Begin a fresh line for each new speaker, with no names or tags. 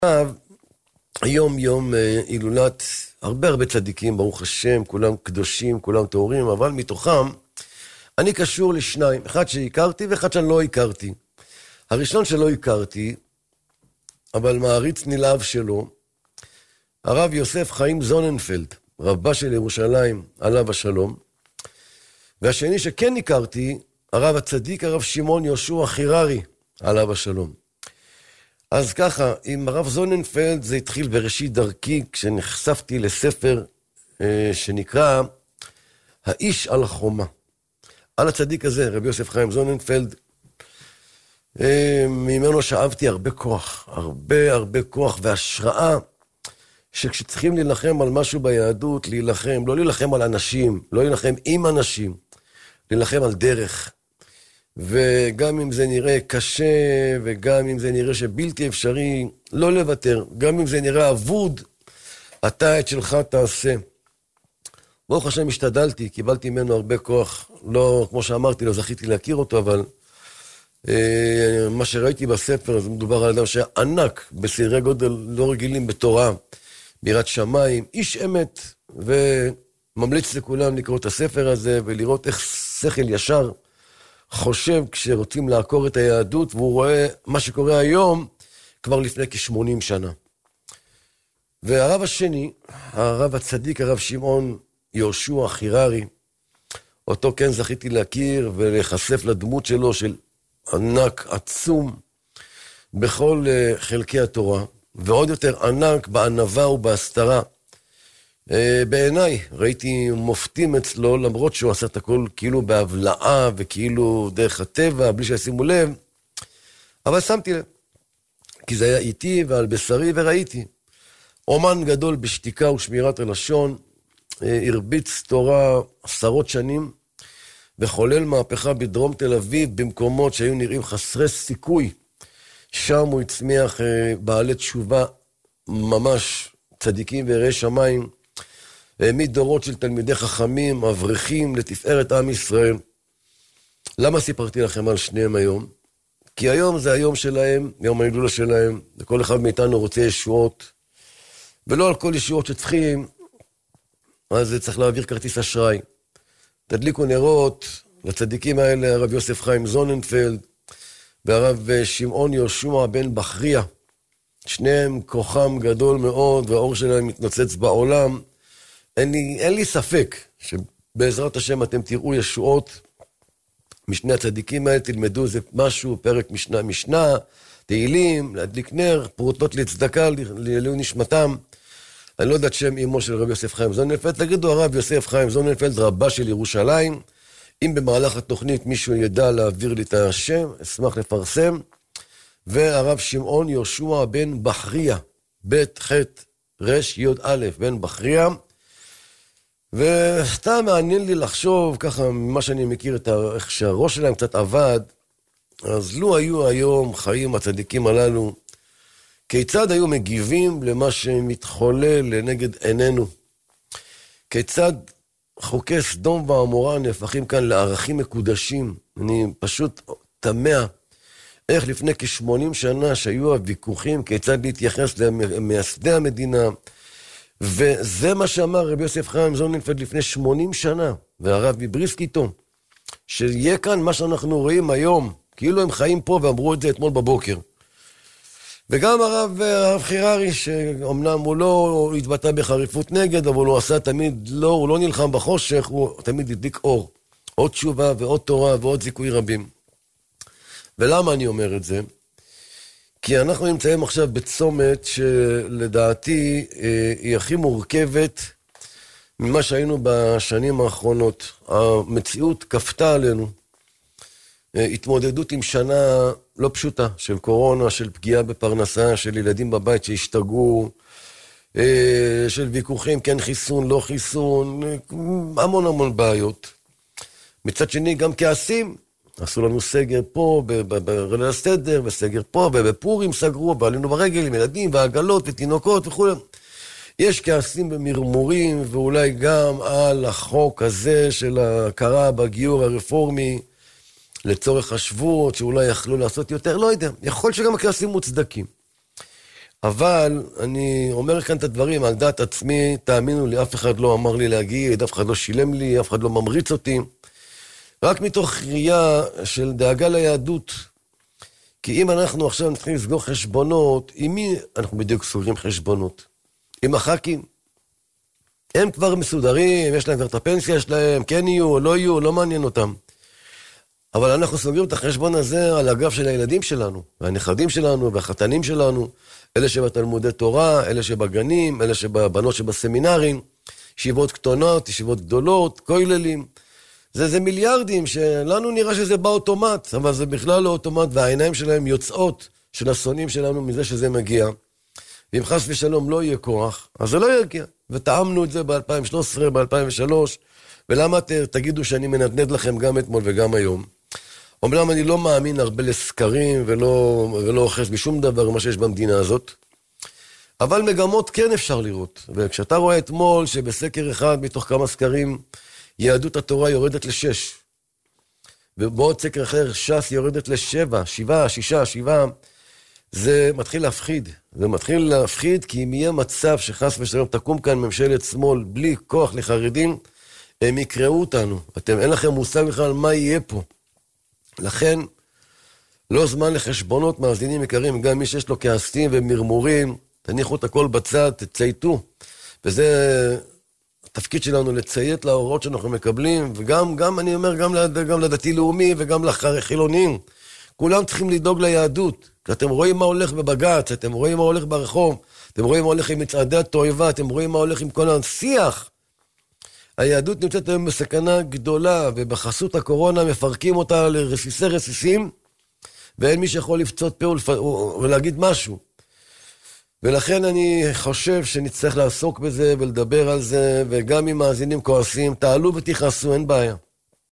היום יום הילולת הרבה צדיקים, ברוך השם, כולם קדושים, כולם טהורים, אבל מתוכם אני קשור לשניים, אחד שהכרתי ואחד שאני לא הכרתי. הראשון שלא הכרתי, אבל מעריץ נלהב שלו, הרב יוסף חיים זוננפלד, רבה של ירושלים, עליו השלום. והשני שכן הכרתי, הרב הצדיק, הרב שמעון יהושע חיררי, עליו השלום. אז ככה, עם הרב זוננפלד זה התחיל בראשית דרכי, כשנחשפתי לספר שנקרא האיש על החומה. על הצדיק הזה, רבי יוסף חיים זוננפלד, ממנו שאבתי הרבה כוח, הרבה כוח והשראה, שכשצריכים להילחם על משהו ביהדות, להילחם, לא להילחם על אנשים, לא להילחם עם אנשים, להילחם על דרך. וגם אם זה נראה קשה, וגם אם זה נראה שבלתי אפשרי, לא לוותר. גם אם זה נראה אבוד, אתה את שלך תעשה. ברוך השם השתדלתי, קיבלתי ממנו הרבה כוח. לא, כמו שאמרתי, לא זכיתי להכיר אותו, אבל מה שראיתי בספר, זה מדובר על אדם שענק, בסדרי גודל לא רגילים בתורה, ביראת שמיים, איש אמת, וממליץ לכולם לקרוא את הספר הזה, ולראות איך שכל ישר חושב כשרוצים לעקור את היהדות, והוא רואה מה שקורה היום כבר לפני כ-80 שנה. והרב השני, הרב הצדיק, הרב שמעון יהושע חיררי, אותו כן זכיתי להכיר ולהיחשף לדמות שלו, של ענק עצום בכל חלקי התורה, ועוד יותר ענק בענווה ובהסתרה. בעיניי ראיתי מופתים אצלו, למרות שהוא עשה את הכל כאילו בהבלעה וכאילו דרך הטבע, בלי שישימו לב, אבל שמתי לב, כי זה היה איתי ועל בשרי וראיתי. אומן גדול בשתיקה ושמירת הלשון, הרביץ תורה 10 שנים, וחולל מהפכה בדרום תל אביב, במקומות שהיו נראים חסרי סיכוי. שם הוא הצמיח בעלי תשובה ממש צדיקים ויראי שמיים, מדורות של תלמידי חכמים, אברכים, לתפארת עם ישראל. למה סיפרתי לכם על שניהם היום? כי היום זה היום שלהם, יום ההילולה שלהם, וכל אחד מאיתנו רוצה ישועות, ולא על כל ישועות שצריכים, אז צריך להעביר כרטיס אשראי. תדליקו נרות לצדיקים האלה, הרב יוסף חיים זוננפלד, והרב שמעון יהושע בן בחריה. שניהם כוחם גדול מאוד, והאור שלהם מתנוצץ בעולם. אין לי ספק שבעזרת השם אתם תראו ישועות משני הצדיקים האלה, תלמדו איזה משהו, פרק משנה, תהילים, להדליק נר, פרוטות לצדקה, לעילוי נשמתם. אני לא יודעת שם אמו של רב יוסף חיים זוננפלד, תגידו הרב יוסף חיים זוננפלד, רבה של ירושלים. אם במהלך התוכנית מישהו ידע להעביר לי את השם, אשמח לפרסם. והרב שמעון יהושע בן בחריה, בית חית רש יוד א' בן בחריה. וסתם מעניין לי לחשוב, ככה ממה שאני מכיר, איך שהראש שלהם קצת עבד, אז לו היו היום חיים הצדיקים הללו, כיצד היו מגיבים למה שמתחולל לנגד עינינו? כיצד חוקי סדום ועמורה נהפכים כאן לערכים מקודשים? אני פשוט תמה איך לפני כ-80 שנה שהיו הוויכוחים, כיצד להתייחס למייסדי המדינה, וזה מה שאמר רבי יוסף חיים זוננפלד לפני 80 שנה, והרב מבריסק איתו, שיהיה כאן מה שאנחנו רואים היום, כאילו הם חיים פה ואמרו את זה אתמול בבוקר. וגם הרב חיררי, שאומנם הוא לא התבטא בחריפות נגד, אבל הוא עשה תמיד, הוא לא נלחם בחושך, הוא תמיד הדליק אור. עוד תשובה ועוד תורה ועוד זיכוי רבים. ולמה אני אומר את זה? כי אנחנו נמצאים עכשיו בצומת שלדעתי היא הכי מורכבת ממה שהיינו בשנים האחרונות. המציאות כפתה עלינו. התמודדות עם שנה לא פשוטה של קורונה, של פגיעה בפרנסה, של ילדים בבית שהשתגעו, של ויכוחים, כן חיסון, לא חיסון, המון בעיות. מצד שני גם כעסים, עשו לנו סגר פה, בליל הסדר, וסגר פה, ובפורים סגרו, ועלינו ברגל עם ילדים ועגלות ותינוקות וכו'. יש כעסים ומרמורים, ואולי גם על החוק הזה של ההכרה בגיור הרפורמי, לצורך השבות, שאולי יכלו לעשות יותר, לא יודע. יכול שגם הכעסים מוצדקים. אבל אני אומר כאן את הדברים על דעת עצמי, תאמינו לי, אף אחד לא אמר לי להגיד, אף אחד לא שילם לי, אף אחד לא ממריץ אותי. רק מתוך ראייה של דאגה ליהדות. כי אם אנחנו עכשיו נתחיל לסגור חשבונות, עם מי אנחנו בדיוק סוגרים חשבונות? עם הח"כים. הם כבר מסודרים, יש להם כבר את הפנסיה שלהם, כן יהיו או לא יהיו, לא מעניין אותם. אבל אנחנו סוגרים את החשבון הזה על הגב של הילדים שלנו, והנכדים שלנו והחתנים שלנו, אלה שבתלמודי תורה, אלה שבגנים, אלה שבבנות שבסמינרים, ישיבות קטנות, ישיבות גדולות, כוללים. זה מיליארדים שלנו נראה שזה בא אוטומט, אבל זה בכלל לא אוטומט, והעיניים שלהם יוצאות של השונאים שלנו מזה שזה מגיע. ואם חס ושלום לא יהיה כוח, אז זה לא יגיע. וטעמנו את זה ב-2013, ב-2003, ולמה תגידו שאני מנדנד לכם גם אתמול וגם היום? אומנם אני לא מאמין הרבה לסקרים ולא אוחז בשום דבר מה שיש במדינה הזאת, אבל מגמות כן אפשר לראות. וכשאתה רואה אתמול שבסקר אחד מתוך כמה סקרים, יהדות התורה יורדת ל6, ובעוד סקר אחר ש"ס יורדת ל7, 7, 6, 7, זה מתחיל להפחיד. זה מתחיל להפחיד כי אם יהיה מצב שחס ושלום תקום כאן ממשלת שמאל בלי כוח לחרדים, הם יקראו אותנו. אין לכם מושג בכלל מה יהיה פה. לכן, לא זמן לחשבונות מאזינים יקרים, גם מי שיש לו כעסים ומרמורים, תניחו את הכל בצד, תצייתו. וזה התפקיד שלנו לציית להוראות שאנחנו מקבלים, וגם אני אומר, גם לדתי לאומי וגם לחילונים. כולם צריכים לדאוג ליהדות. כי אתם רואים מה הולך בבג"ץ, אתם רואים מה הולך ברחוב, אתם רואים מה הולך עם מצעדי התועבה, אתם רואים מה הולך עם כל השיח. היהדות נמצאת היום בסכנה גדולה, ובחסות הקורונה מפרקים אותה לרסיסי רסיסים, ואין מי שיכול לפצות פה ולהגיד משהו. ולכן אני חושב שנצטרך לעסוק בזה ולדבר על זה, וגם אם מאזינים כועסים, תעלו ותכעסו, אין בעיה.